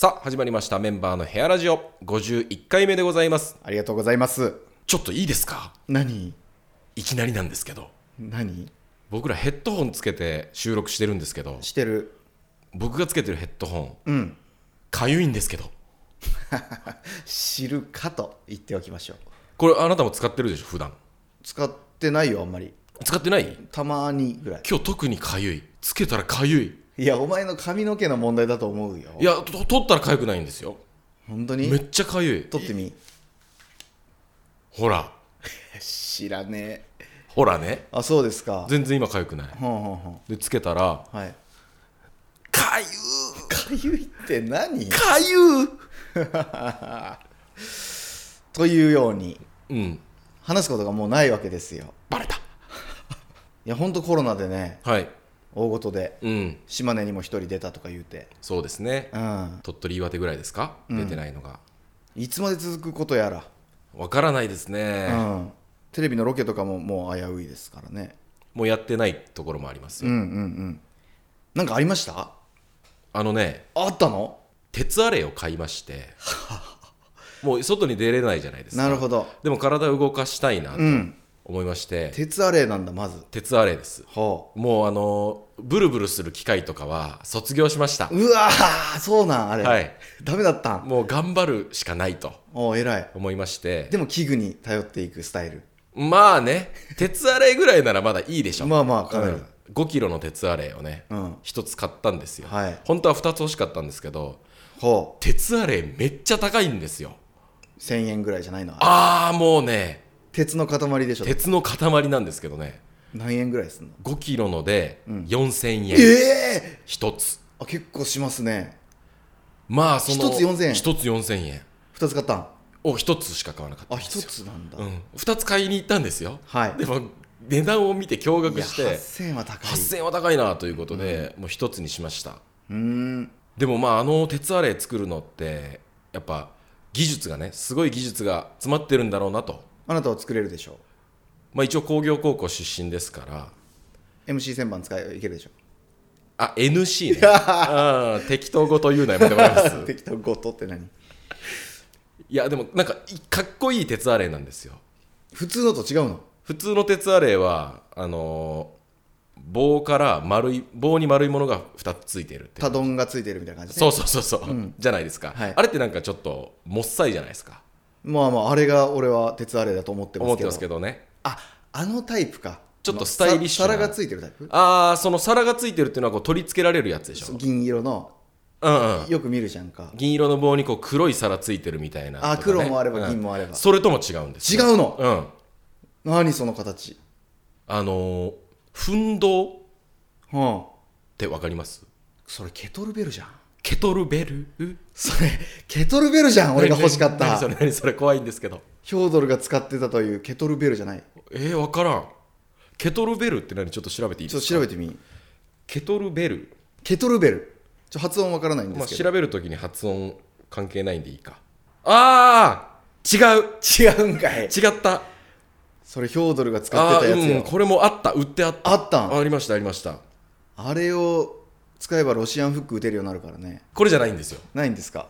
さあ始まりましたメンバーのヘアラジオ51回目でございます。 ありがとうございます。 ちょっといいですか？ 何いきなりなんですけど、 僕らヘッドホンつけて収録してるんですけど、 してる。 僕がつけてるヘッドホンかゆいんですけど知るかと言っておきましょう。 これあなたも使ってるでしょ普段。 使ってないよ、あんまり。 使ってない？ たまにぐらい。 今日特にかゆい。つけたらかゆい。 いや、お前の髪の毛の問題だと思うよ。 いや、取ったらかゆくないんですよ。 本当に？ めっちゃかゆい。 取ってみ。 ほら知らねえ。 ほらね。 あ、そうですか。 全然今かゆくない。でつけたら、 はい。 かゆいって何？ かゆというように話すことがもうないわけですよ。 バレた。 いや、ほんとコロナでね、 はい。 大ごとで、島根にも一人出たとか言うて。 そうですね、鳥取岩手ぐらいですか、出てないのが。 いつまで続くことやらわからないですね、 テレビのロケとかももう危ういですからね。 もうやってないところもありますよ。 なんかありました？ あったの？ 鉄アレイを買いましてもう外に出れないじゃないですか。 なるほど。 でも体を動かしたいなと思いまして、 鉄アレイなんだ。まず鉄アレイです。もうブルブルする機械とかは卒業しました。 うわー、そうなん。あれ、 はい、 ダメだったん？ もう頑張るしかないと偉い思いまして。 でも器具に頼っていくスタイル。 まあね、鉄アレイぐらいならまだいいでしょ。 まあまあかなり、 5キロの鉄アレイをね、1つ買ったんですよ、本当は2つ欲しかったんですけど、鉄アレイめっちゃ高いんですよ。 1000円ぐらいじゃないの？ もうね、 鉄の塊でしょ。 鉄の塊なんですけどね。 何円ぐらいすんの ？5キロので4000円、1つ。 結構しますね。 まあ 1つ4000円。 1つ4000円。 2つ買ったん？ 1つしか買わなかったんですよ。 1つなんだ。 2つ買いに行ったんですよ。でも値段を見て驚愕して、 8000円は高い。 8000円は高いなということで、もう1つにしました。でもまあ鉄アレイ作るのってやっぱ技術がね、すごい技術が詰まってるんだろうなと。 あなたは作れるでしょう。 一応工業高校出身ですから。 MC 旋盤使いけるでしょ。 NC ね適当語と言うのやめてもらいます適当語とって何？ いやでもなんかかっこいい鉄アレイなんですよ。 普通のと違うの？ 普通の鉄アレイは棒から棒に丸いものが2つついてるって。 タドンがついてるみたいな感じ、 そう、じゃないですか、あれってなんかちょっともっさいじゃないですか。 まああれが俺は鉄アレイだと思ってますけどね。 あのタイプか。 ちょっとスタイリッシュな皿がついてるタイプ。 その皿がついてるっていうのはこう取り付けられるやつでしょ。 銀色の、よく見るじゃんか。銀色の棒にこう黒い皿ついてるみたいな、 黒もあれば銀もあれば、 それとも違うんですよ。 違うの？何その形？ 奮動ってわかります？ それケトルベルじゃん。 ケトルベル？ それケトルベルじゃん。俺が欲しかった。 何それ怖いんですけど。 ヒョードルが使ってたというケトルベルじゃない？ わからん。ケトルベルって何？ちょっと調べていいですか？ ちょっと調べてみ。 ケトルベル。 発音わからないんですけど、 調べるときに発音関係ないんでいいか。違うんかい。 違った。 それヒョードルが使ってたやつよ。 これもあった。売ってあった。ありました。 あれを使えばロシアンフック打てるようになるからね。 これじゃないんですよ。 ないんですか？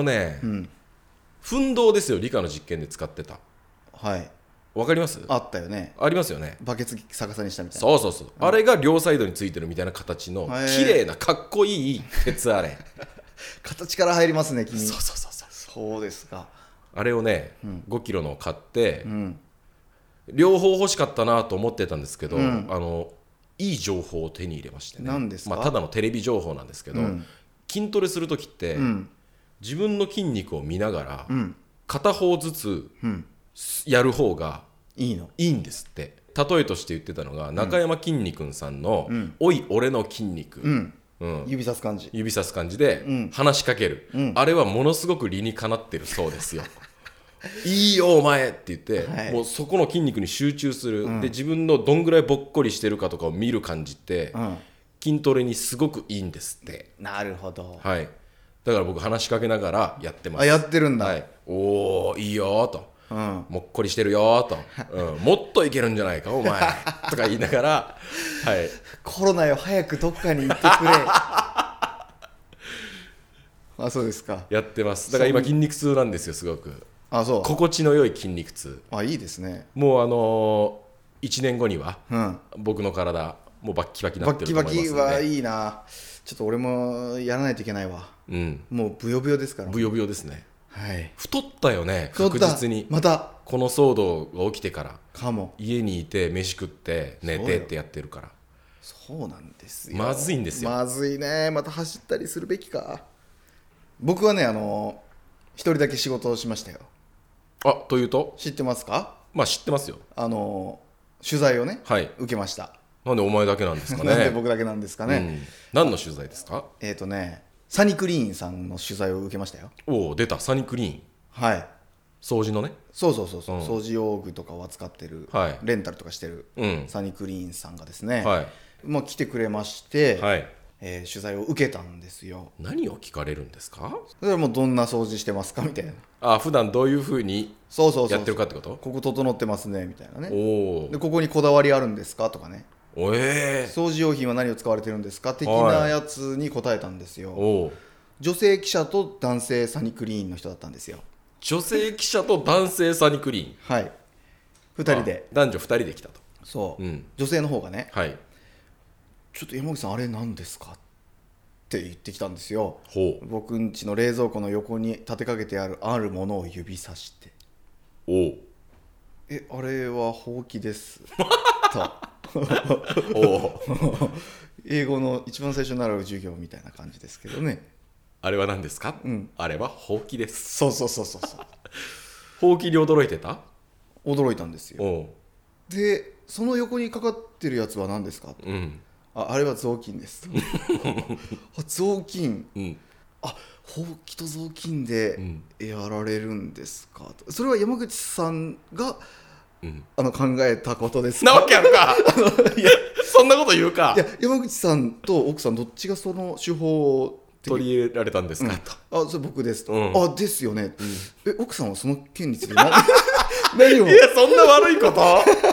奮動ですよ。理科の実験で使ってた。わかります？ あったよね。 ありますよね。 バケツ逆さにしたみたいな。そう、あれが両サイドについてるみたいな形の綺麗なかっこいい鉄アレイ形から入りますね君。 そうですか。 あれをね、5キロのを買って、両方欲しかったなと思ってたんですけど、いい情報を手に入れましてね。 何ですか？ ただのテレビ情報なんですけど、筋トレするときって、自分の筋肉を見ながら、片方ずつやる方がいいんですって。例えとして言ってたのが、中山きんに君さんの「おい俺の筋肉」、 指さす感じで話しかける、あれはものすごく理にかなってるそうですよいいよお前って言って、もうそこの筋肉に集中する、で自分のどんぐらいぼっこりしてるかとかを見る感じって、筋トレにすごくいいんですって。 なるほど。 だから僕話しかけながらやってます。 やってるんだ。 おーいいよと、もっこりしてるよと、もっといけるんじゃないかお前とか言いながら、 コロナよ早くどっかに行ってくれあ、そうですか。 やってます。だから今筋肉痛なんですよ、すごく。 あ、そう。 心地の良い筋肉痛。 あ、いいですね。 もう1年後には、僕の体もうバッキバキになってると思いますので。 バッキバキはいいな。ちょっと俺もやらないといけないわ。もうブヨブヨですから。 ブヨブヨですね。 はい。 太ったよね、確実に。 またこの騒動が起きてからかも。 家にいて飯食って寝てってやってるから。 そうなんですよ。 まずいんですよ。 まずいね。また走ったりするべきか。僕はね、一人だけ仕事をしましたよ。 あ、というと知ってますか？ まあ知ってますよ。 取材をね、 はい、 受けました。 なんでお前だけなんですかね。 なんで僕だけなんですかね。 何の取材ですか？ サニクリーンさんの取材を受けましたよ。 おお、出た、サニクリーン。 はい。 掃除のね。 そう、掃除用具とかを扱ってる、 はい、 レンタルとかしてる、サニクリーンさんがですね、 はい、 まあ、来てくれまして、 はい、 取材を受けたんですよ。 何を聞かれるんですか？ それはもうどんな掃除してますかみたいな。 あ、普段どういうふうにやってるかってこと？ ここ整ってますねみたいなね。 おでここにこだわりあるんですかとかね。 掃除用品は何を使われてるんですか的なやつに答えたんですよ。女性記者と男性サニクリーンの人だったんですよ。 女性記者と男性サニクリーン。 はい。2人で。 男女2人で来たと。 そう、女性の方がね、 はい、 ちょっと山口さんあれ何ですかって言ってきたんですよ。僕ん家の冷蔵庫の横に立てかけてあるものを指さして、あれはほうきですと英語の一番最初に習う授業みたいな感じですけどね。 あれは何ですか？あれはほうきです。 そうほうきに驚いてた？ 驚いたんですよ。でその横にかかってるやつは何ですか？あれは雑巾です雑巾、ほうきと雑巾でやられるんですか？それは山口さんが、考えたことですか？ なわけあるかいやそんなこと言うか。 いや山口さんと奥さんどっちがその手法を取り入れられたんですか、 と。それ僕ですと。ですよね。奥さんはその件について何をいやそんな悪いこと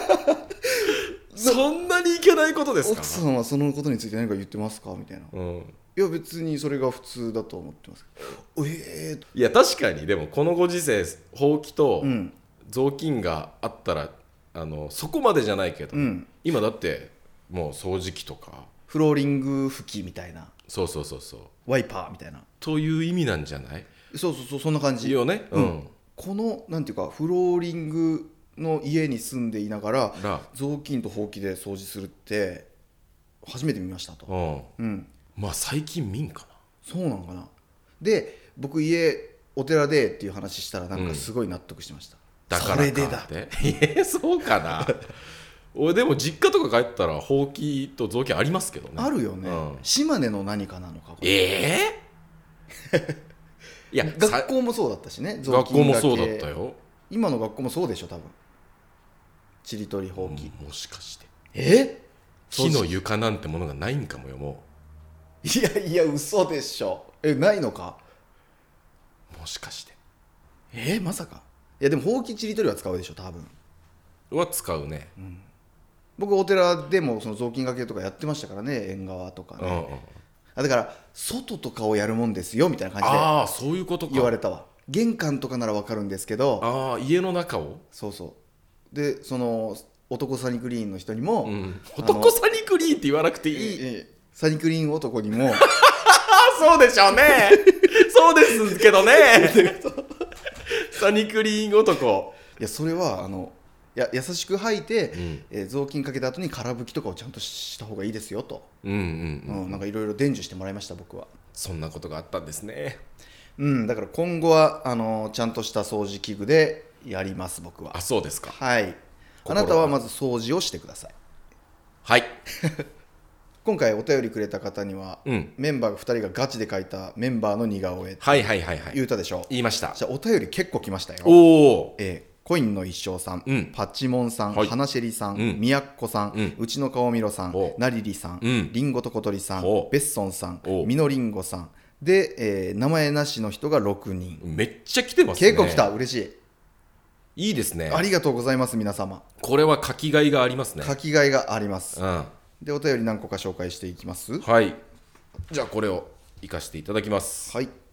そんなにいけないことですか？ 奥さんはそのことについて何か言ってますかみたいな。いや別にそれが普通だと思ってます。 いや確かにでもこのご時世ほうきと雑巾があったらそこまでじゃないけど、今だってもう掃除機とかフローリング拭きみたいな、 そうワイパーみたいなという意味なんじゃない？ そうそんな感じよね。 このなんていうかフローリングの家に住んでいながら雑巾とほうきで掃除するって初めて見ましたと。 まあ最近見んかな。 そうなのかな。で僕お寺でっていう話したらなんかすごい納得してました。 だからかって。それでだそうかな俺でも実家とか帰ったらほうきと雑巾ありますけどね。 あるよね。島根の何かなのか。いや学校もそうだったしね。 学校もそうだったよ。 今の学校もそうでしょ多分。ちりとりほうき、 もしかして木の床なんてものがないんかもよ。もういや嘘でしょ。ないのか。 もしかしてまさか。いやでもほうきちりとりは使うでしょ多分。 は使うね。 僕お寺でもその雑巾がけとかやってましたからね。縁側とかね。だから外とかをやるもんですよみたいな感じでそういうことか言われたわ。玄関とかなら分かるんですけど、 家の中をそうでその男サニクリーンの人にも、 男サニクリーンって言わなくていい、 サニクリーン男にもそうでしょうねそうですけどねサニクリーン男。 いやそれは優しく吐いて、雑巾かけた後に空拭きとかをちゃんとした方がいいですよと。なんかいろいろ伝授してもらいました僕は。 そんなことがあったんですね。 だから今後はちゃんとした掃除器具でやります僕は。 そうですか。 はい。あなたはまず掃除をしてください。 はい今回お便りくれた方には、メンバーが2人がガチで描いたメンバーの似顔絵って言ったでしょ。 言いました。 じゃあお便り結構来ましたよ。コインの一生さん、パッチモンさん、花シェリさん、みやっこさん、うちの顔みろさん、なりりさん、りんごと小鳥さん、ベッソンさん、みのりんごさんで、名前なしの人が6人。 めっちゃ来てますね。 結構来た。嬉しい。 いいですね。 ありがとうございます皆様。 これは書きがいがありますね。 書きがいがあります。でお便り何個か紹介していきます。 はい。じゃあこれを生かしていただきます。 はい。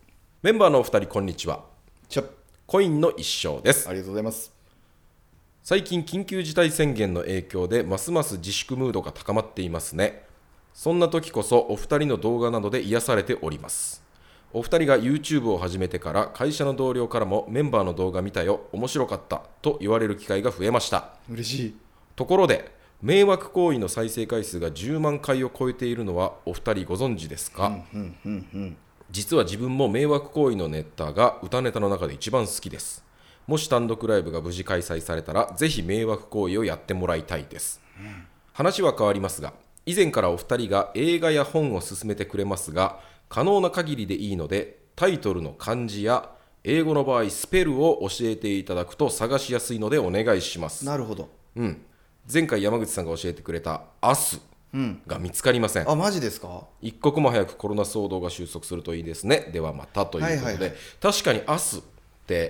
メンバーのお二人こんにちは。 ちゃコインの一生です。 ありがとうございます。 最近緊急事態宣言の影響でますます自粛ムードが高まっていますね。そんな時こそお二人の動画などで癒されております。お二人が YouTube を始めてから会社の同僚からもメンバーの動画見たよ、面白かったと言われる機会が増えました。 嬉しい。 ところで迷惑行為の再生回数が10万回を超えているのはお二人ご存知ですか？実は自分も迷惑行為のネタが歌ネタの中で一番好きです。もし単独ライブが無事開催されたらぜひ迷惑行為をやってもらいたいです。話は変わりますが、以前からお二人が映画や本を勧めてくれますが、可能な限りでいいのでタイトルの漢字や英語の場合スペルを教えていただくと探しやすいのでお願いします。 なるほど。 前回山口さんが教えてくれた明日が見つかりません。 あ、マジですか？ 一刻も早くコロナ騒動が収束するといいですね。ではまたということで、確かに明日って、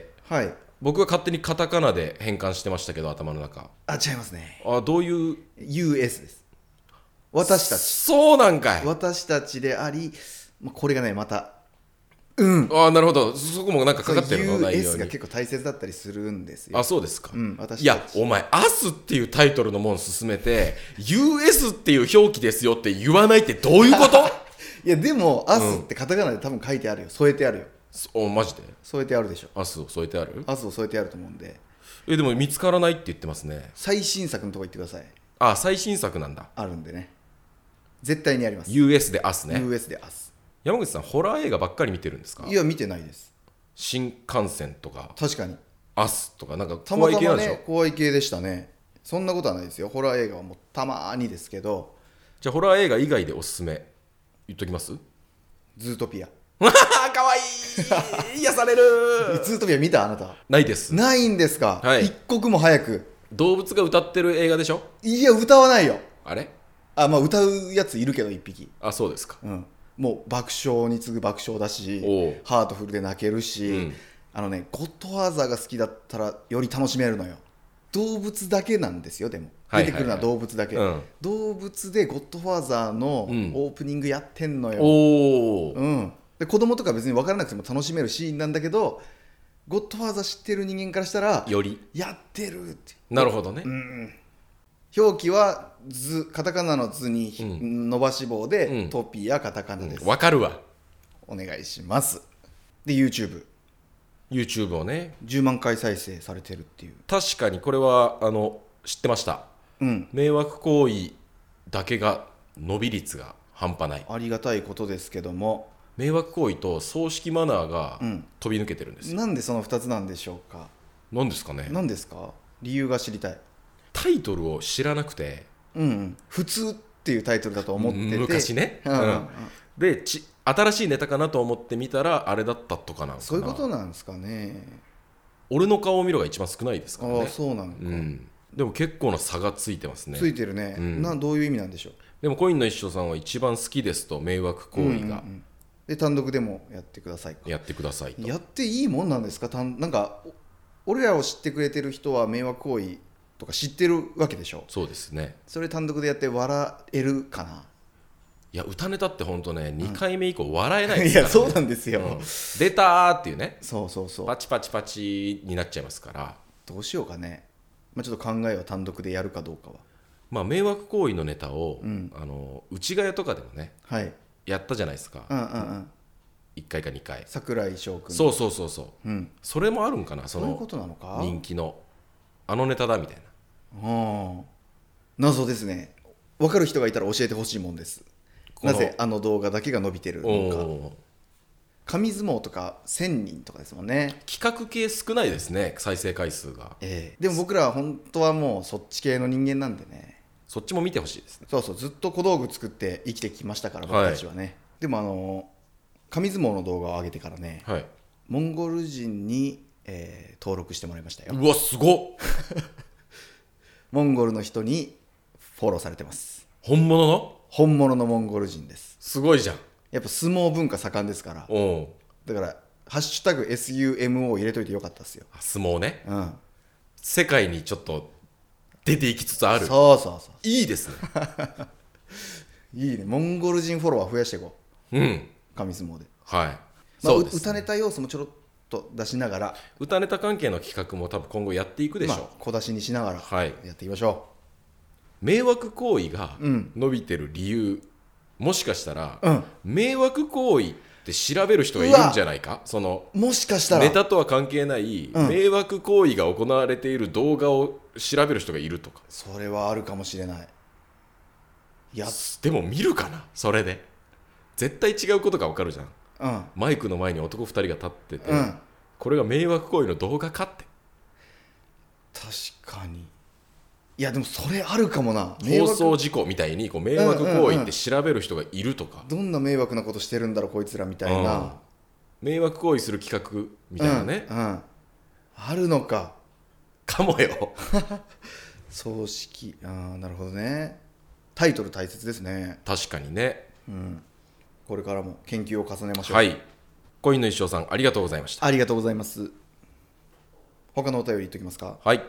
僕が勝手にカタカナで変換してましたけど、頭の中。 あ、違いますね。 どういう US です。私たち。 そうなんかい。 私たちであり、これがねまたなるほど。そこもなんかかかってるの？内容に US が結構大切だったりするんですよ。 あ、そうですか。 私いや、お前アスっていうタイトルのもん進めて US っていう表記ですよって言わないってどういうこと？ いやでもアスってカタカナで多分書いてあるよ。添えてあるよ。 マジで添えてあるでしょ。 アスを添えてある？ アスを添えてあると思うんで。 でも見つからないって言ってますね。 最新作のとこ行ってください。 最新作なんだ。 あるんでね、絶対にあります。 US でアスね。 US でアス。 山口さんホラー映画ばっかり見てるんですか？ いや見てないです。 新幹線とか確かにアスとかなんかたまたま怖い系なんでしょ？ 怖い系でしたね。そんなことはないですよ。ホラー映画はもうたまにですけど。 じゃあホラー映画以外でおすすめ言っときます？ ズートピア。 かわいい。癒される。 ズートピア見た？あなた。 ないです。 ないんですか？一刻も早く。 動物が歌ってる映画でしょ？ いや歌わないよ。 あれ？ 歌うやついるけど一匹。 そうですか。 もう爆笑に次ぐ爆笑だし、ハートフルで泣けるし、ゴッドファーザーが好きだったらより楽しめるのよ。動物だけなんですよ。でも出てくるのは動物だけ、動物でゴッドファーザーのオープニングやってんのよ。で子供とか別に分からなくても楽しめるシーンなんだけど、ゴッドファーザー知ってる人間からしたらよりやってるって。 なるほどね。 表記はカタカナの図に伸ばし棒で、トピアカタカナです。 わかるわ。 お願いします。で YouTube をね 10万回再生されてるっていう。 確かにこれは知ってました。迷惑行為だけが伸び率が半端ない。 ありがたいことですけども、 迷惑行為と葬式マナーが飛び抜けてるんですよ。 なんでその2つなんでしょうか？ なんですかね。 なんですか？理由が知りたい。 タイトルを知らなくて、 普通っていうタイトルだと思ってて、 昔ね、で新しいネタかなと思ってみたらあれだったとかなのかな。 そういうことなんですかね。 俺の顔を見ろが一番少ないですからね。 そうなんか、 でも結構な差がついてますね。 ついてるね、どういう意味なんでしょう。 でもコインの一生さんは一番好きですと、迷惑行為が、 で単独でもやってくださいか。 やってくださいと。 やっていいもんなんですか？なんか俺らを知ってくれてる人は迷惑行為とか知ってるわけでしょ。 そうですね。 それ単独でやって笑えるかな。 いや歌ネタって本当ね、2回目以降笑えないですから、ね。 いやそうなんですよ、 出たーっていうね。 そうパチパチパチになっちゃいますから。 どうしようかね。ちょっと考えは単独でやるかどうかは。 迷惑行為のネタを、内ヶ谷とかでもね、やったじゃないですか。1回か2回。 櫻井翔くん。 そう、それもあるんかな。 そういうことなのか。 人気のネタだみたいな。謎ですね。分かる人がいたら教えてほしいもんです。なぜ動画だけが伸びてるのか。紙相撲とか1000人とかですもんね。 企画系少ないですね、再生回数が。 でも僕らは本当はもうそっち系の人間なんでね。 そっちも見てほしいですね。 そうずっと小道具作って生きてきましたから僕たちはね、でも紙相撲の動画を上げてからね、モンゴル人に、登録してもらいましたよ。 うわすごっモンゴルの人にフォローされてます。 本物のモンゴル人です。 すごいじゃん。 やっぱ相撲文化盛んですから。だからハッシュタグ SUMO 入れといてよかったですよ。 相撲ね、世界にちょっと出ていきつつある。 そういいですねいいね。モンゴル人フォロワー増やしていこう。紙相撲で。 そうですね、 歌ネタ要素もちょろっと出しながら、 歌ネタ関係の企画も多分今後やっていくでしょう、 小出しにしながらやっていきましょう。迷惑行為が伸びてる理由、もしかしたら、迷惑行為って調べる人がいるんじゃないか。そのもしかしたらネタとは関係ない、迷惑行為が行われている動画を調べる人がいるとか。 それはあるかもしれない。 でも見るかな、それで。絶対違うことが分かるじゃん。マイクの前に男2人が立ってて、これが迷惑行為の動画かって。 確かに。いやでもそれあるかもな。 放送事故みたいに迷惑行為って調べる人がいるとか、 どんな迷惑なことしてるんだろうこいつらみたいな、 迷惑行為する企画みたいなね、 あるのかもよ葬式、なるほどね。タイトル大切ですね。 確かにね、 これからも研究を重ねましょう。 はい。コインの一生さん、ありがとうございました。 ありがとうございます。他のお便り言っておきますか。 はい。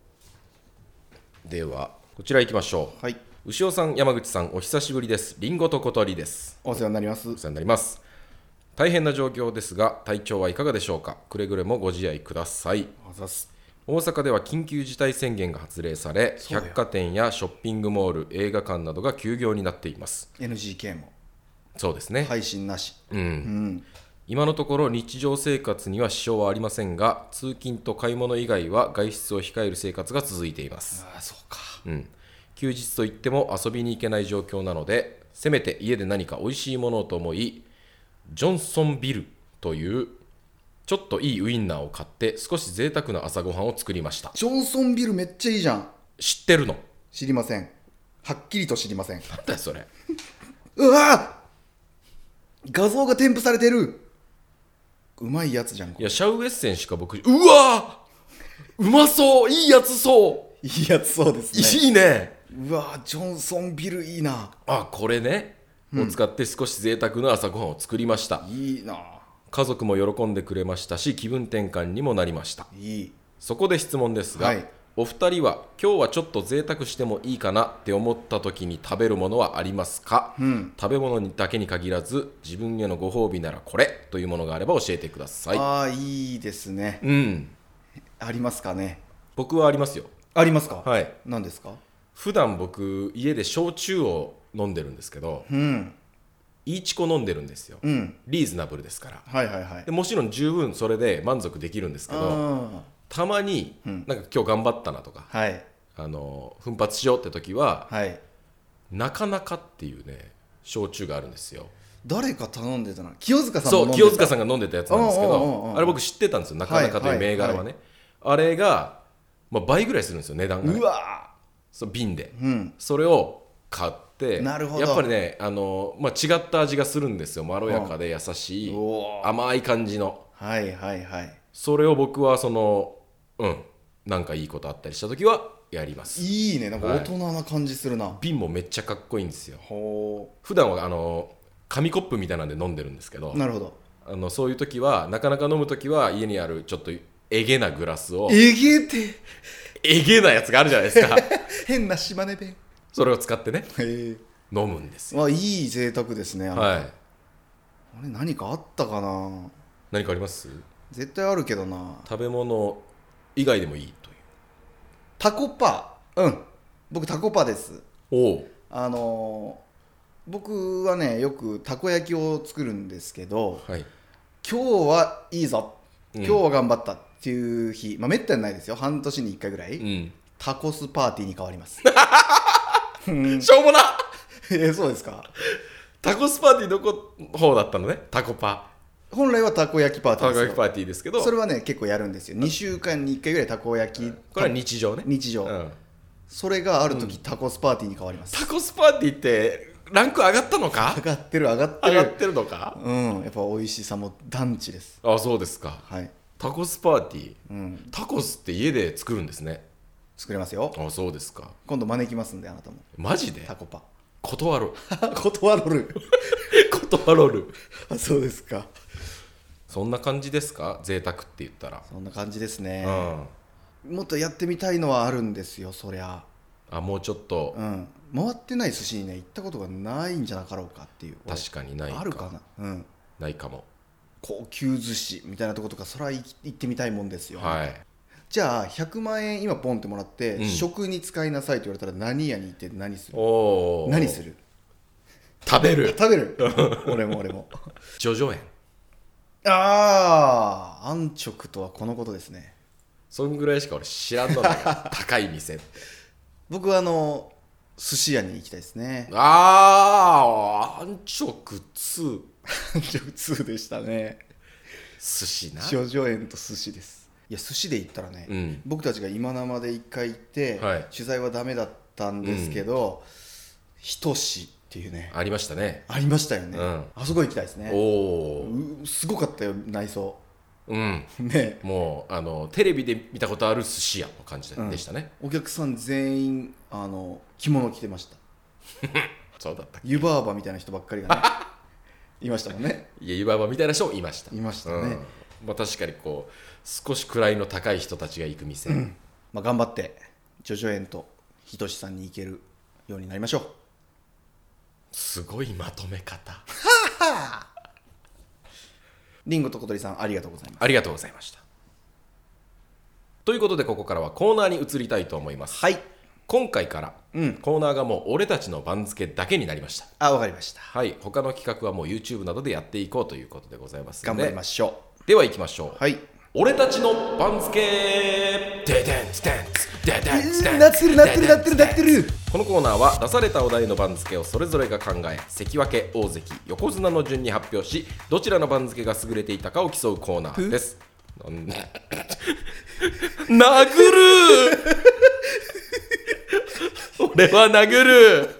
ではこちら行きましょう。 はい。 牛尾さん、山口さん、お久しぶりです。リンゴと小鳥です。 お世話になります。 お世話になります。大変な状況ですが体調はいかがでしょうか。くれぐれもご自愛ください。大阪では緊急事態宣言が発令され、百貨店やショッピングモール、映画館などが休業になっています。 NGK もそうですね、 配信なし。 今のところ日常生活には支障はありませんが、通勤と買い物以外は外出を控える生活が続いています。 そうか。 休日といっても遊びに行けない状況なので、せめて家で何か美味しいものをと思い、ジョンソンビルというちょっといいウインナーを買って少し贅沢な朝ごはんを作りました。 ジョンソンビルめっちゃいいじゃん。 知ってるの？ 知りません。はっきりと知りません。 なんだよそれうわ画像が添付されてる。うまいやつじゃん。 いやシャウエッセンしか僕、うわうまそう、いいやつそう、 いいやつそうですね。 いいね。 うわジョンソンビルいいな。 これね、を使って少し贅沢な朝ごはんを作りました。 いいな。 家族も喜んでくれましたし、気分転換にもなりました。 いい。 そこで質問ですが、お二人は今日はちょっと贅沢してもいいかなって思った時に食べるものはありますか？食べ物だけに限らず自分へのご褒美ならこれというものがあれば教えてください。 いいですね。ありますかね。 僕はありますよ。 ありますか。 はい。 何ですか。 普段僕家で焼酎を飲んでるんですけど、イーチコ飲んでるんですよ、リーズナブルですから、でもちろん十分それで満足できるんですけど、たまに、なんか今日頑張ったなとか、奮発しようって時は、なかなかっていうね焼酎があるんですよ。 誰か頼んでたな。清塚さんも飲んでた。 清塚さんが飲んでたやつなんですけど、あれ僕知ってたんですよ。なかなかという銘柄はね、あれが、倍ぐらいするんですよ値段がね。瓶で、それを買って、 なるほど。 やっぱりね、違った味がするんですよ。まろやかで優しい甘い感じの。それを僕はなんかいいことあったりした時はやります。 いいね。なんか大人な感じするな。 瓶もめっちゃかっこいいんですよ。普段は紙コップみたいなんで飲んでるんですけど、 なるほど。そういう時はなかなか飲む時は家にあるちょっとえげなグラスを、えげなやつがあるじゃないですか変な島根弁。 それを使ってね飲むんですよ。 いい贅沢ですね。あれ何かあったかな。 何かあります？ 絶対あるけどな。 食べ物以外でもいいという。 タコパ。僕タコパです。僕はねよくたこ焼きを作るんですけど、今日はいいぞ、今日は頑張ったっていう日、めったにないですよ。半年に1回ぐらい、タコスパーティーに変わりますしょうもなそうですか。 タコスパーティーどこ方だったのね。タコパ本来はたこ焼きパーティーですよ。 たこ焼きパーティーですけど、 それはね結構やるんですよ。2週間に1回ぐらいたこ焼き、 これは日常ね。 日常、それがある時、タコスパーティーに変わります。 タコスパーティーってランク上がったのか？ 上がってる上がってるのか？ やっぱ美味しさも団地です。 そうですか。タコスパーティー、タコスって家で作るんですね。 作れますよ。 そうですか。 今度招きますんで、あなたも。 マジで？ タコパ断る断る断るそうですか。 そんな感じですか？贅沢って言ったらそんな感じですね。もっとやってみたいのはあるんですよ。そりゃもうちょっと、 回ってない寿司にね行ったことがないんじゃなかろうかっていう。 確かにないか。 あるかな。 ないかも。 高級寿司みたいなとことか、それは行ってみたいもんですよ、 はい。 じゃあ100万円今ポンってもらって、 うん、 食に使いなさいと言われたら何屋に行って何する？ 何する？ 食べる俺もジョジョ園。 安直とはこのことですね。 そんぐらいしか俺知らんのだよ高い店。 僕は寿司屋に行きたいですね。 安直2。 安直2でしたね。 寿司な。 ジョジョ園と寿司です。いや寿司で言ったらね、僕たちが今生で1回行って、取材はダメだったんですけど、ひとしっていうね、 ありましたね。 ありましたよね、あそこ行きたいですね。すごかったよ内装。ね、 もうテレビで見たことある寿司屋の感じでしたね、 お客さん全員着物着てました。 そうだったっけ。 湯婆婆みたいな人ばっかりがねいましたもんね。 いや湯婆婆みたいな人もいましたね。確かにこう少し位の高い人たちが行く店、 頑張ってジョジョ園とひとしさんに行けるようになりましょう。 すごいまとめ方リンゴと小鳥さんありがとうございます。 ありがとうございました。ということでここからはコーナーに移りたいと思います。 はい。 今回から、コーナーがもう俺たちの番付だけになりました。 わかりました。 はい。他の企画はもう YouTube などでやっていこうということでございますので、 頑張りましょう。では行きましょう。 はい。 俺たちの番付ででんつてんつででんつてんなってる。 このコーナーは出されたお題の番付をそれぞれが考え、関脇、大関、横綱の順に発表し、どちらの番付が優れていたかを競うコーナーです。殴る俺は殴る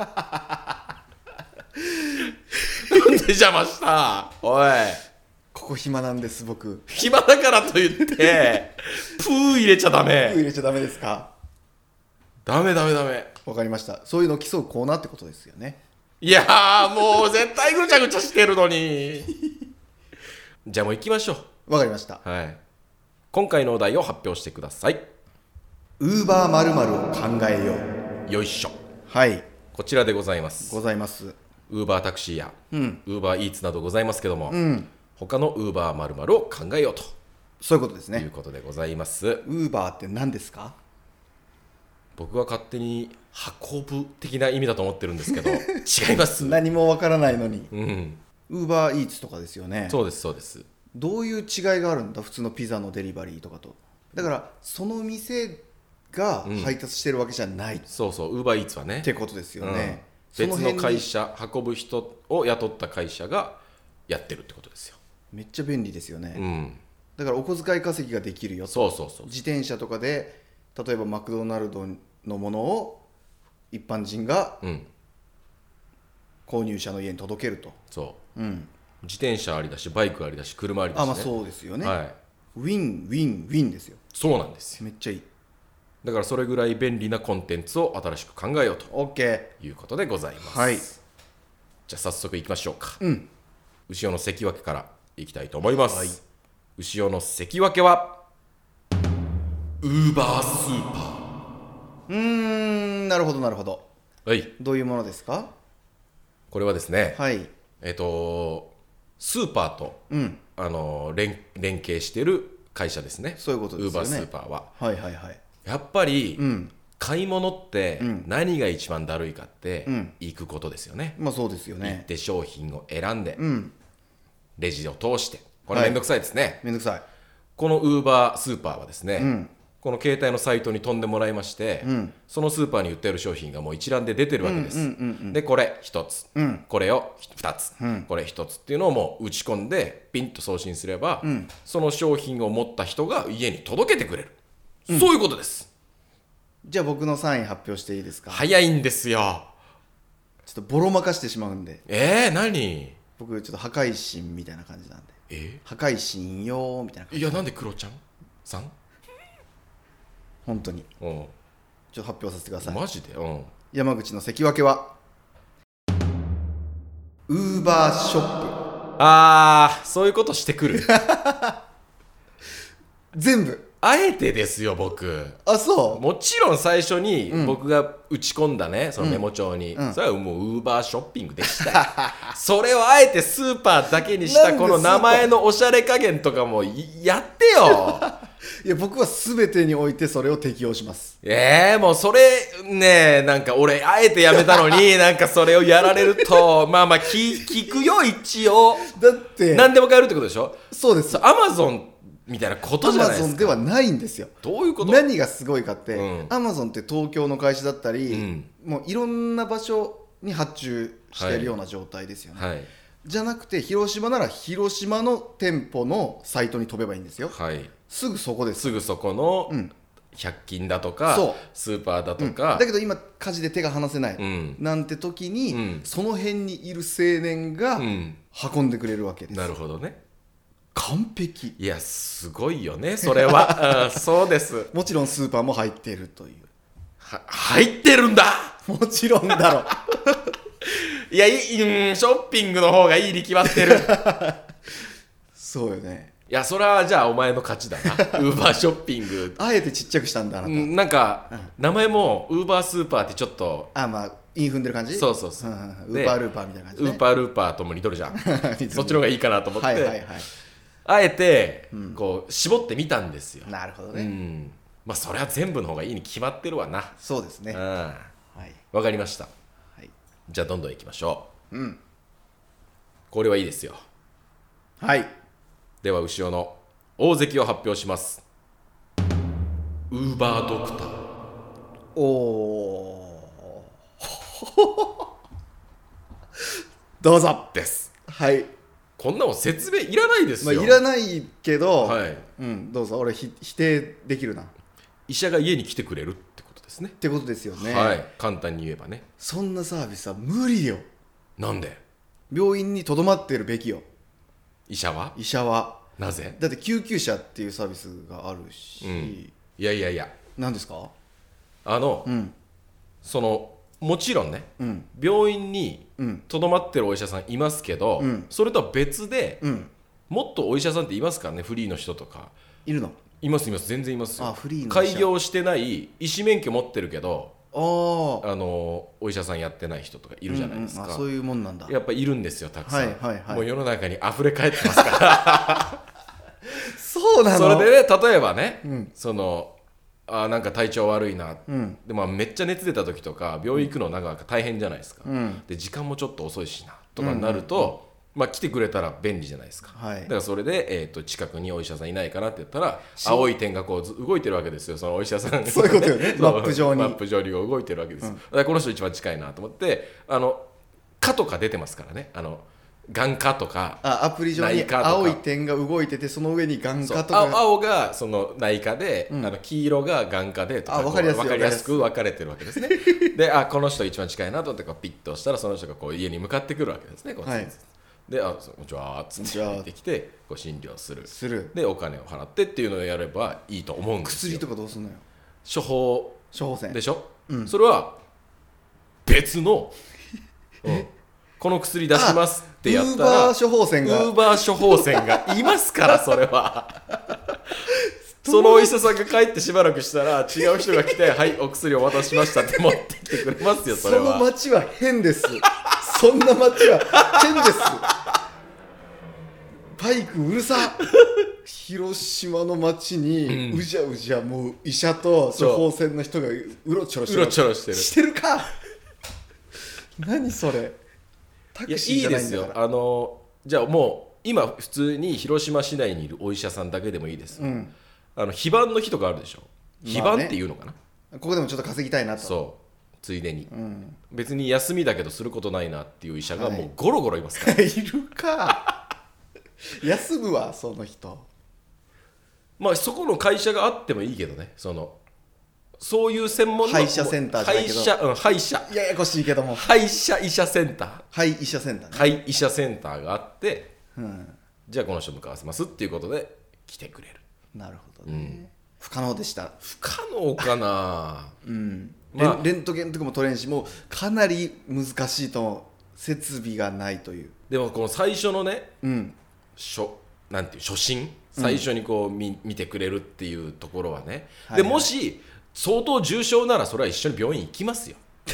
なんで邪魔した。おい、 ここ暇なんです僕。 暇だからといってプー入れちゃダメ。 プー入れちゃダメですか。 ダメ。 わかりました。そういうのを競うコーナーってことですよね。 いやーもう絶対ぐちゃぐちゃしてるのにじゃあもう行きましょう。わかりました。 はい。今回のお題を発表してください。 ウーバー〇〇を考えよう。よいしょ。 はい。 こちらでございます。 ウーバータクシーやウーバーイーツなどございますけども、他のウーバー〇〇を考えようと。 そういうことですね。 ということでございます。 ウーバーって何ですか？ 僕は勝手に運ぶ的な意味だと思ってるんですけど違います。 何もわからないのに。ウーバーイーツとかですよね。 そうです。 どういう違いがあるんだ、普通のピザのデリバリーとかと。だからその店が配達してるわけじゃない、 そうウーバーイーツはねってことですよね、 別の会社、運ぶ人を雇った会社がやってるってことですよ。 めっちゃ便利ですよね、だからお小遣い稼ぎができるよ。 そう自転車とかで例えばマクドナルドのものを一般人が購入者の家に届けると。 自転車ありだしバイクありだし車ありだしね。 そうですよね、 ウィンウィンウィンですよ。 そうなんですよ。 めっちゃいい。 だからそれぐらい便利なコンテンツを新しく考えようということでございます。 はい。 じゃあ早速いきましょうか。牛尾の関脇からいきたいと思います。牛尾の関脇はウーバースーパー。 なるほど。 はい。 どういうものですか？ これはですね、 はい。 スーパーと、連携している会社ですね。 そういうことですよね。 ウーバースーパーは。 はい。 やっぱり、買い物って何が一番だるいかって、行くことですよね。 そうですよね。 行って商品を選んで、レジを通して、これめんどくさいですね。 めんどくさい。 このウーバースーパーはですね、この携帯のサイトに飛んでもらいまして、そのスーパーに売っている商品がもう一覧で出てるわけです。でこれ1つ、これを2つ、これ1つっていうのをもう打ち込んでピンと送信すれば、その商品を持った人が家に届けてくれる、そういうことです。 じゃあ僕の3位発表していいですか？ 早いんですよ。 ちょっとボロまかしてしまうんで。 何？ 僕ちょっと破壊神みたいな感じなんで。破壊神よーみたいな感じ。 いやなんでクロちゃんさん？ 本当に。ちょっと発表させてください。 マジで？ 山口の関脇はウーバーショップ。 そういうことしてくる全部あえてですよ僕。 あ、そう。 もちろん最初に僕が打ち込んだね、そのメモ帳に、それはもうウーバーショッピングでしたよそれをあえてスーパーだけにしたこの名前のおしゃれ加減とかもやってよいや僕は全てにおいてそれを適用します。 もうそれね、なんか俺あえてやめたのになんかそれをやられるとまあ聞くよ一応。 だって何でも買えるってことでしょ。 そうです。 アマゾンみたいなことじゃないですか。 アマゾンではないんですよ。 どういうこと？ 何がすごいかって、アマゾンって東京の会社だったり、もういろんな場所に発注してるような状態ですよね、はい、じゃなくて広島なら広島の店舗のサイトに飛べばいいんですよ、はい、すぐそこです。 すぐそこの100均だとか、スーパーだとか、 だけど今火事で手が離せない、なんて時に、その辺にいる青年が運んでくれるわけです。 なるほどね。 完璧。 いやすごいよねそれはそうです。 もちろんスーパーも入っているという。 入ってるんだもちろんだろいやショッピングの方がいいに決まってるそうよね。 いやそれはじゃあお前の勝ちだなウーバーショッピングあえてちっちゃくしたんだあなた。 なんか、名前もウーバースーパーってちょっとまあイン踏んでる感じ。 そうそうそう、 ウーパールーパーみたいな感じ、ね、 ウーパールーパーとも似とるじゃんそっちの方がいいかなと思って、 はいはいはい、 あえてこう絞ってみたんですよ。 なるほどね、 まあそれは全部の方がいいに決まってるわな。 そうですね、 はい、わかりました、はい、じゃあどんどんいきましょう。これはいいですよ。 はい、 では牛尾の大関を発表します。ウーバードクター。 おどうぞです。 はい。 こんなの説明いらないですよ。 いらないけど、 はい、 どうぞ。俺否定できるな。 医者が家に来てくれるってことですね。 ってことですよね。 はい、簡単に言えばね。 そんなサービスは無理よ。 なんで？ 病院にとどまっているべきよ。医者はなぜ？ だって救急車っていうサービスがあるし、 いや何ですか？ そのもちろんね、病院にとどまってるお医者さんいますけど、それとは別で、もっとお医者さんっていますからね。フリーの人とかいるの？ います全然いますよ。 フリーの開業してない医師免許持ってるけどお医者さんやってない人とかいるじゃないですか、 そういうもんなんだ。 やっぱいるんですよたくさん、もう世の中に溢れ返ってますからそうなの？ それでね、例えばね、そのなんか体調悪いな、でめっちゃ熱出た時とか病院行くのなんか大変じゃないですか、で時間もちょっと遅いしなとかになると、来てくれたら便利じゃないですか、だからそれで、近くにお医者さんいないかなって言ったら青い点がこう動いてるわけですよ、そのお医者さんが、 そういうことよねマップ上に動いてるわけです、だからこの人一番近いなと思って科とか出てますからね、眼科とかアプリ上に青い点が動いてて、その上に眼科とか青がその内科で、黄色が眼科でとか分かりやすく分かれてるわけですねでこの人一番近いなと思ってこうピッとしたらその人がこう家に向かってくるわけですね。こうでこんにちはっつって入ってきてこう診療するでお金を払ってっていうのをやればいいと思うんですよ。 薬とかどうすんのよ？ 処方箋でしょ、それは別のこの薬出しますってやったらウーバー処方箋がいますからそれはそのお医者さんが帰ってしばらくしたら違う人が来てはいお薬を渡しましたって持ってきてくれますよ。それはその町は変ですそんな町は変ですバイクうるさ広島の町にうじゃうじゃもう医者と処方箋の人がうろちょろしてるか何それタクシーじゃないんだから。 いいですよ。じゃあもう今普通に広島市内にいるお医者さんだけでもいいです、非番の日とかあるでしょ。非番っていうのかな、 ここでもちょっと稼ぎたいなと。 そうついでに、別に休みだけどすることないなっていう医者がもうゴロゴロいますから、 いるか休むわその人。 そこの会社があってもいいけどね、そういう専門の歯医者センターじゃないけど歯医者ややこしいけども歯医者医者センター歯医者センターね。 歯医者センターがあって、じゃあこの人向かわせますっていうことで来てくれる。 なるほどね、不可能でした。 不可能かなレントゲンとかも取れんし、もうかなり難しいと思う。設備がないという。 でもこの最初のね、なんていう初診最初にこう見てくれるっていうところはね、でもし相当重症ならそれは一緒に病院行きますよ、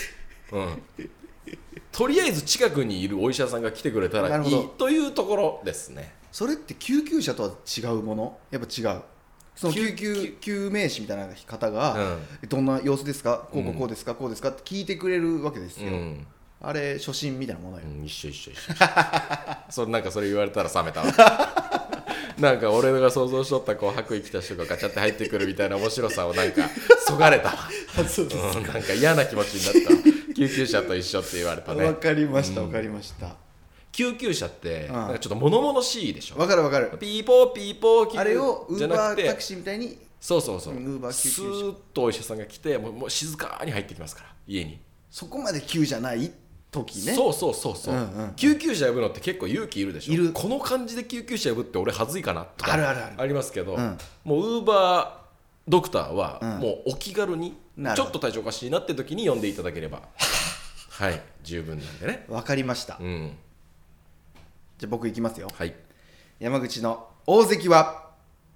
とりあえず近くにいるお医者さんが来てくれたらいいというところですね。 それって救急車とは違うもの？やっぱ違う？その救命士みたいな方が、どんな様子ですか、こうですか、こうですかって聞いてくれるわけですよ、あれ初診みたいなものよ、 一緒なんかそれ言われたら冷めたわなんか俺が想像しとったこう白衣着た人がガチャって入ってくるみたいな面白さをなんかそがれたわなんか嫌な気持ちになった救急車と一緒って言われたね。 わかりましたわかりました。 救急車ってなんかちょっと物々しいでしょ。 わかるわかる。 ピーポーピーポーあれをウーバータクシーみたいに、 そうスーーッとお医者さんが来てもう静かに入ってきますから家に。 そこまで急じゃない時ね。 そう、救急車呼ぶのって結構勇気いるでしょ。この感じで救急車呼ぶって俺恥ずいかなとかありますけど、もうウーバードクターはもうお気軽にちょっと体調おかしいなって時に呼んでいただければはい十分なんでね。 わかりました、じゃあ僕いきますよ。山口の大関は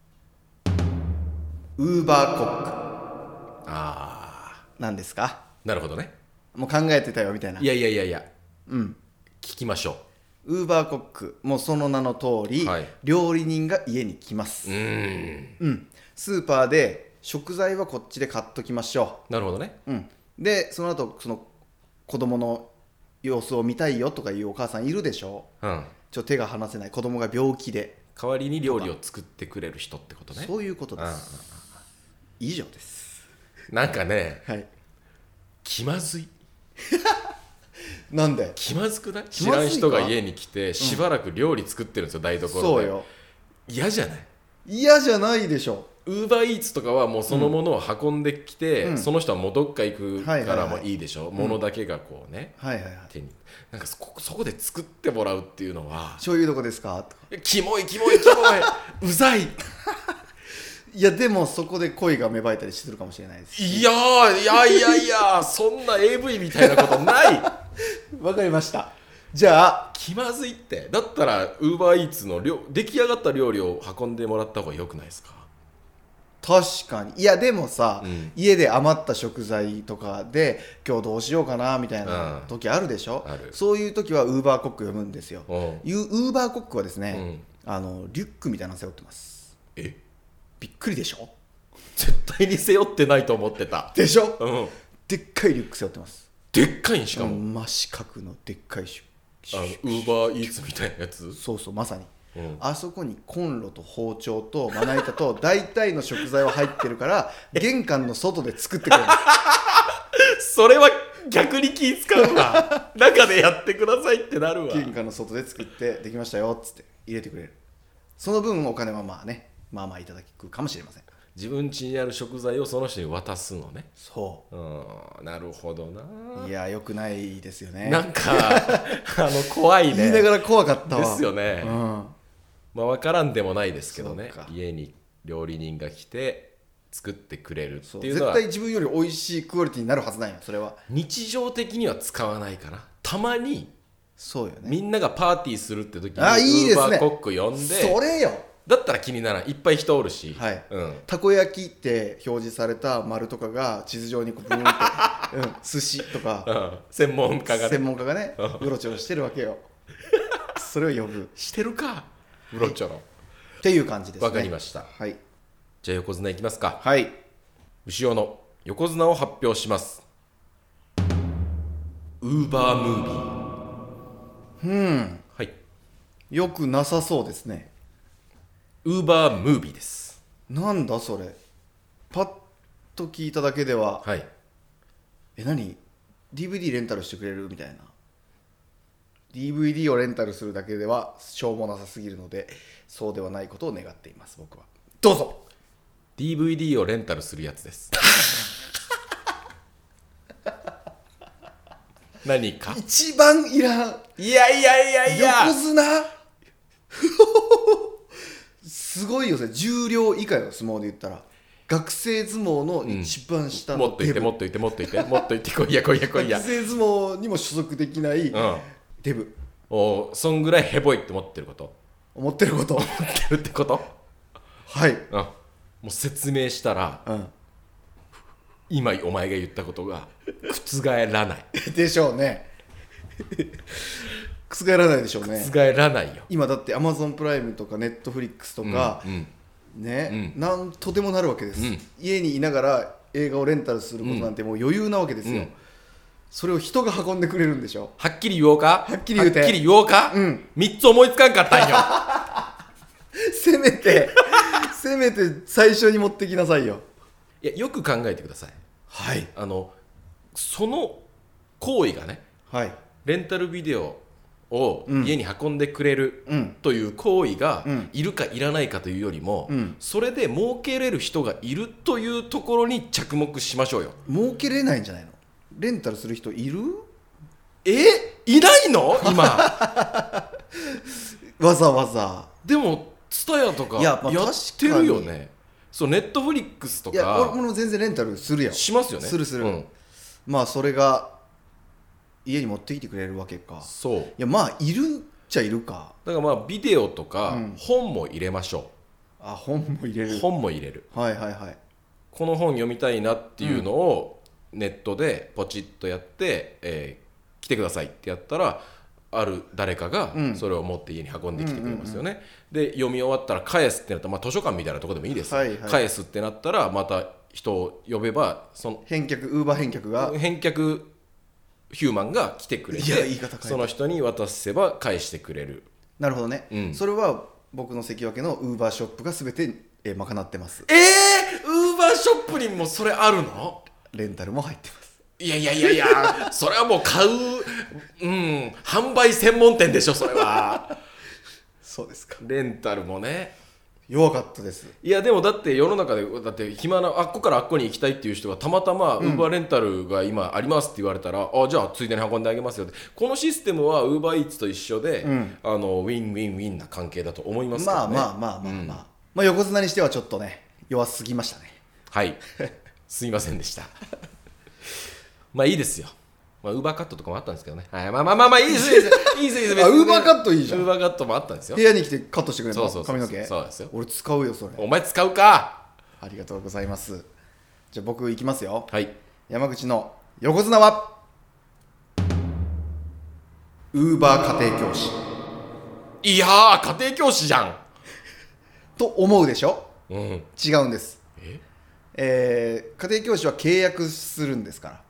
ウーバーコック。なんですか？ なるほどね。 もう考えてたよみたいな。 いや聞きましょう。ウーバーコック、もうその名の通り、料理人が家に来ます。スーパーで食材はこっちで買っときましょう。なるほどね。 でその後その子供の様子を見たいよとかいうお母さんいるでしょ、ちょっと手が離せない子供が病気で代わりに料理を作ってくれる人ってことね。 そういうことです。以上です。 なんかね、気まずいなんで気まずくない？知らん人が家に来てしばらく料理作ってるんですよ、台所で。 そうよ。 嫌じゃない？ 嫌じゃないでしょ。 ウーバーイーツとかはもうそのものを運んできて、その人はもうどっか行くからもいいでしょ、物だけがこうね、手になんかそこで作ってもらうっていうのは。 醤油どこですかとか、 キモいうざいいやでもそこで恋が芽生えたりするかもしれないです。 いやそんな AV みたいなことないわかりました。じゃあ気まずいって。だったらウーバーイーツの出来上がった料理を運んでもらった方がよくないですか？ 確かに。いやでもさ、家で余った食材とかで今日どうしようかなみたいな時あるでしょ、そういう時はウーバーコック呼ぶんですよ。ウーバーコックはですね、リュックみたいなの背負ってます。びっくりでしょ？ 絶対に背負ってないと思ってたでしょ、でっかいリュック背負ってます。 でっかいん？しかも真四角のでっかいウーバーイーツみたいなやつ。 そうまさに、あそこにコンロと包丁とまな板と大体の食材は入ってるから玄関の外で作ってくれるそれは逆に気使うわ中でやってくださいってなるわ。 玄関の外で作ってできましたよっつって入れてくれる。その分お金はまあいただくかもしれません。 自分家にある食材をその人に渡すのね。 そう。 なるほどな。 いや良くないですよね。 なんか怖いね。 言いながら怖かったわ。 ですよね。まあ分からんでもないですけどね。家に料理人が来て作ってくれるっていうのは絶対自分より美味しいクオリティになるはずないよ。それは日常的には使わないかな。たまにそうよね。 みんながパーティーするって時にウーバーコック呼んで、 それよ。 だったら気にならん。いっぱい人おるし、 たこ焼きって表示された丸とかが地図上にこうブーンって、寿司とか、 専門家がねうろちょろしてるわけよそれを呼ぶ。 してるかうろちょろ、 っていう感じですね。 わかりました。じゃあ横綱いきますか。牛尾の横綱を発表します。ウーバームービー。 よくなさそうですね。 ウーバームービーです。 なんだそれ。パッと聞いただけでは、何 DVD レンタルしてくれるみたいな。 DVD をレンタルするだけではしょうもなさすぎるので、そうではないことを願っています。僕はどうぞ。 DVD をレンタルするやつです何か一番いらん。 いや横綱すごいよ。重量以下よ。相撲で言ったら学生相撲の一番下のデブ、 もっといて来いや学生相撲にも所属できないデブ、 そんぐらいヘボいって思ってるってことはい、 もう説明したら、今お前が言ったことが覆らないでしょうね覆らないでしょうね。 覆らないよ。 今だって Amazon プライムとか Netflix とか、ね、なんとでもなるわけです、家にいながら映画をレンタルすることなんてもう余裕なわけですよ、それを人が運んでくれるんでしょ。 はっきり言おうか、 はっきり言うて、 はっきり言おうか、3つ思いつかんかったんよせめて最初に持ってきなさいよ。 いや、よく考えてください。 はい、 その行為がね、 はい、 レンタルビデオを家に運んでくれるという行為がいるかいらないかというよりも、それで儲けれる人がいるというところに着目しましょうよ。 儲けれないんじゃないの？レンタルする人いる？ いないの今わざわざ。 でもTSUTAYAとかやってるよね。そう、ネットフリックスとか。いや、 俺も全然レンタルするよ。 しますよね。 する、まあそれが家に持ってきてくれるわけか。 そう。いや、まあいるっちゃいるか。 だからまあビデオとか本も入れましょう。本も入れる。 本も入れる。 はいはいはい。 この本読みたいなっていうのをネットでポチッとやって、来てくださいってやったら、ある誰かがそれを持って家に運んできてくれますよね。で、読み終わったら返すってなったら、図書館みたいなところでもいいです、返すってなったらまた人を呼べば、その返却、ウーバー返却が返却ヒューマンが来てくれて、その人に渡せば返してくれる。 なるほどね、それは僕の関脇のウーバーショップが全て賄ってます。 ウーバーショップにもそれあるの？ レンタルも入ってます。 いやそれはもう買う、販売専門店でしょそれはそうですか。 レンタルもね、 弱かったです。 いやでもだって世の中でだって暇なあっこからあっこに行きたいっていう人がたまたまウーバーレンタルが今ありますって言われたら、じゃあついでに運んであげますよって。このシステムはウーバーイーツと一緒で、ウィンウィンウィンな関係だと思いますけどね。 まあ横綱にしてはちょっとね弱すぎましたね。 はいすいませんでしたまあいいですよ。ウーバーカットとかもあったんですけどね。はい、まあいいですいいですウーバーカットいいじゃん。 ウーバーカットもあったんですよ。 部屋に来てカットしてくれるの？ そう髪の毛。 そうですよ。 俺使うよそれ。 お前使うか。 ありがとうございます。じゃあ僕いきますよ。 はい。 山口の横綱はウーバー家庭教師。 いやー、家庭教師じゃんと思うでしょ。 違うんです。家庭教師は契約するんですから。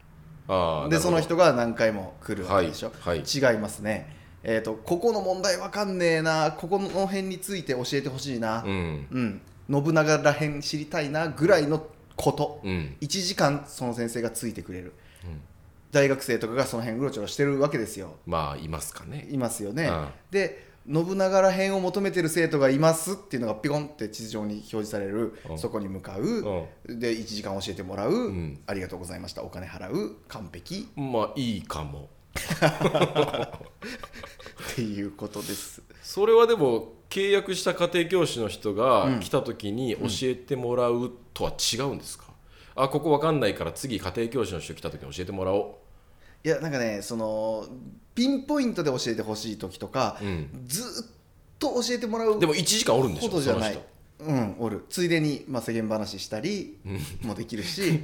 でその人が何回も来るわけでしょ、違いますね。ここの問題わかんねえな、ここの辺について教えてほしいな、信長らへん知りたいなぐらいのこと、1時間その先生がついてくれる、大学生とかがその辺うろちょろしてるわけですよ。 まあいますかね。 いますよね。で信長らへんを求めてる生徒がいますっていうのがピコンって地図上に表示される、そこに向かう、で1時間教えてもらう、ありがとうございました、お金払う、完璧。 まあいいかもっていうことです。 それはでも契約した家庭教師の人が来た時に教えてもらうとは違うんですか？ここ分かんないから次家庭教師の人来た時に教えてもらおう。 いやなんかね、そのピンポイントで教えてほしい時とか、ずっと教えてもらうでも1時間おるんでしょことじゃない。おる。ついでに、世間話したりもできるし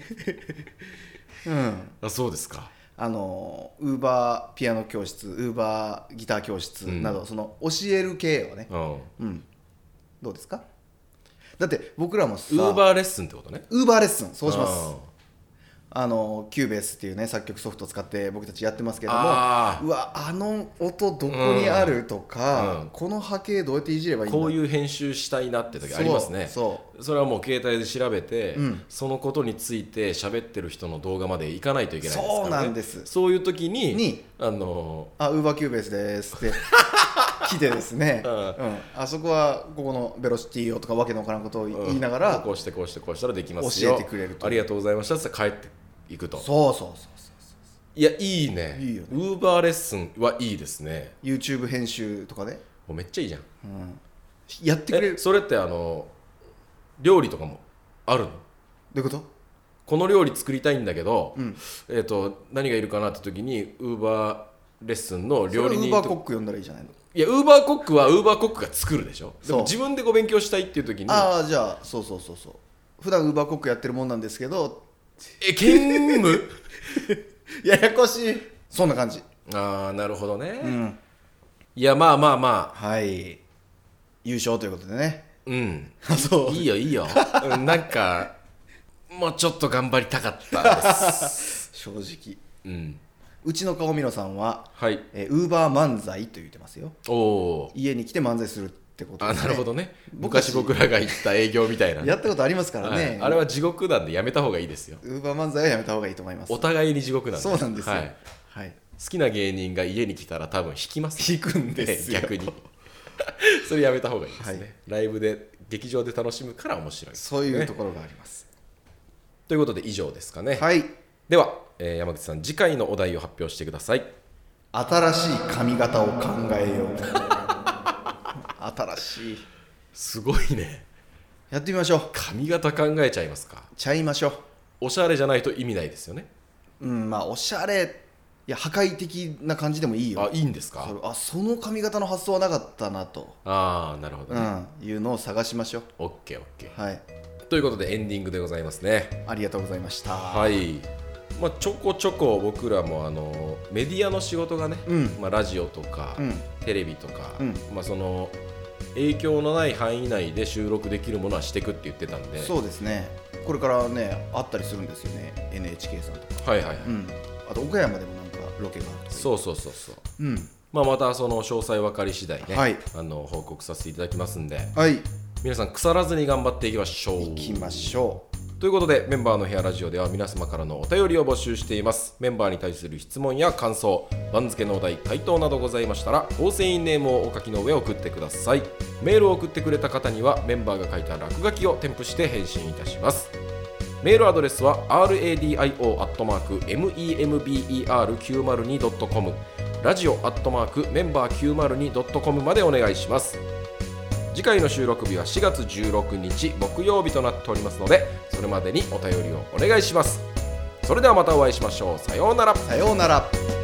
そうですか。 ウーバーピアノ教室、ウーバーギター教室など、その教える系をね、どうですか？だって僕らもさ、 ウーバーレッスンってことね。 ウーバーレッスン、そうします。キューベースっていうね作曲ソフトを使って僕たちやってますけども、うわの音どこにあるとか、この波形どうやっていじればいいんだ、 こういう編集したいなって時ありますね。それはもう携帯で調べて、そのことについて喋ってる人の動画まで行かないといけないですからね。 そうなんです。 そういう時にウーバーキューベースですって来てですね、あそこはここのベロシティをとかわけのわからんことを言いながら、 こうしてこうしてこうしたらできますよ、 教えてくれると。 ありがとうございましたって帰っていくと。 そういやいいね。 いいよね。 ウーバーレッスンはいいですね。 YouTube 編集とかね、 もうめっちゃいいじゃん、 やってくれる。 それって料理とかもあるの？ どういうこと？ この料理作りたいんだけど、何がいるかなって時にウーバレッスンの料理人ウーバーコック呼んだらいいじゃないの。 いやウーバーコックはウーバーコックが作るでしょ。でも自分で勉強したいっていう時にじゃあそう普段ウーバーコックやってるもんなんですけど兼務ややこしい、そんな感じ。 なるほどね、いやまあはい優勝ということでね。 そういいよなんかもうちょっと頑張りたかったです正直。うちの顔みろさんは、ウーバー漫才と言ってますよ。家に来て漫才するってことですね。 なるほどね。昔僕らが行った営業みたいな、 やったことありますからね、 あれは地獄なんでやめた方がいいですよ。 ウーバー漫才はやめた方がいいと思います。 お互いに地獄なんで。 そうなんですよ、 好きな芸人が家に来たら多分引きます、 引くんですよ逆にそれやめた方がいいですね、ライブで劇場で楽しむから面白い、 そういうところがあります。 ということで以上ですかね。では、山口さん次回のお題を発表してください。 新しい髪型を考えよう新しい、 すごいね。 やってみましょう。 髪型考えちゃいますか。 ちゃいましょう。 おしゃれじゃないと意味ないですよね。 おしゃれ、いや破壊的な感じでもいいよ。 いいんですか。 その髪型の発想はなかったなと。 なるほどね、 いうのを探しましょう。 オッケー。ということでエンディングでございますね。 ありがとうございました。 ちょこちょこ僕らもメディアの仕事がね、ラジオとか、テレビとか、その影響のない範囲内で収録できるものはしていくって言ってたんで。そうですね。これからねあったりするんですよね、 NHK さんとか。あと岡山でもなんかロケがあると。そう、またその詳細分かり次第ね、報告させていただきますんで、皆さん腐らずに頑張っていきましょう。ということでメンバーの部屋ラジオでは皆様からのお便りを募集しています。メンバーに対する質問や感想、番付のお題、回答などございましたら構成員ネームをお書きの上送ってください。メールを送ってくれた方にはメンバーが書いた落書きを添付して返信いたします。メールアドレスは radio@member902.com ラジオ@member902.com までお願いします。次回の収録日は4月16日木曜日となっておりますので、それまでにお便りをお願いします。それではまたお会いしましょう。さようなら。